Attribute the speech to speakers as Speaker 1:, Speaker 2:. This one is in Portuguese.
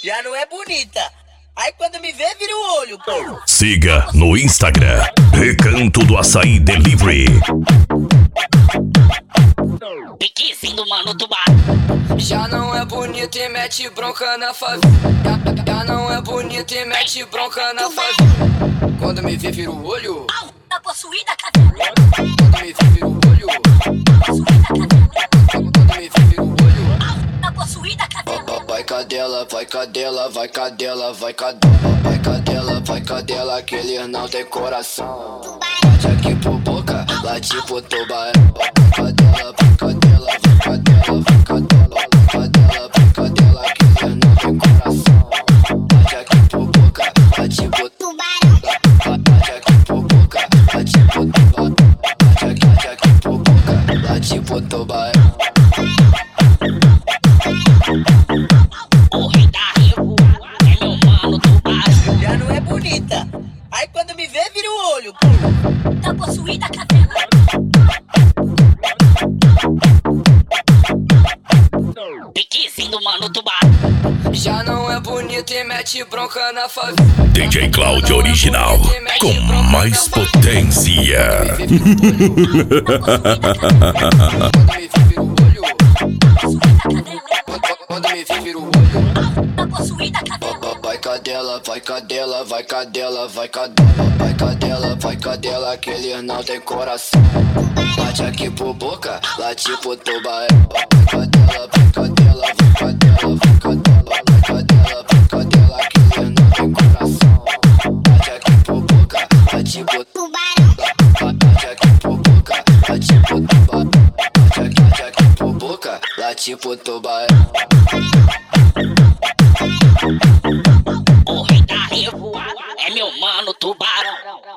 Speaker 1: já não é bonita. Aí quando me vê, vira o olho, pô.
Speaker 2: Siga no Instagram, Recanto do Açaí Delivery.
Speaker 3: Piquezinho do Mano Tubarão.
Speaker 4: Já não é bonita e mete bronca na favela. Já não é bonita e mete bronca na favela. Quando me vê, vira o olho.
Speaker 3: Tá possuída a cadela.
Speaker 4: Quando me vê, vira o olho. Quando me vê, vira o olho.
Speaker 3: Tá possuída a cadela.
Speaker 4: Vai cadela, vai cadela, vai cadela, vai cadela. Vai cadela, vai cadela, que ele não tem coração. Bate aqui por boca, late pro tubarão. Vai cadela, vai cadela, vai cadela, vai cadela. Vai cadela, vai cadela, que ele não tem coração. Bate aqui por boca, late pro tubarão. Bate aqui por boca, late pro tubarão. Bate aqui por boca, late pro tubarão.
Speaker 3: O rei da revoada é meu Mano Tubarão.
Speaker 1: Já não é bonita. Aí quando me vê, vira o olho, pô.
Speaker 3: Tá possuída a cadela. Piquezinho do Mano Tubarão.
Speaker 4: Já não é bonita e mete bronca na favela.
Speaker 2: DJ Cláudio Original, com mais potência.
Speaker 4: Quando me vê, vira o olho.
Speaker 3: Tá possuída a cadela.
Speaker 4: Vai cadela, vai cadela, vai cadela, vai cadela. Vai cadela, vai cadela, que ele não tem coração. Bate aqui por boca, late pro tubarão. Vai cadela, vai cadela, vai cadela, vai cadela. Vai cadela, vai cadela, que ele não tem coração. Bate aqui por boca, late pro tubarão. Bate aqui por boca, late pro tubarão. Bate aqui por boca, late pro tubarão.
Speaker 3: O rei da revoada é meu Mano Tubarão.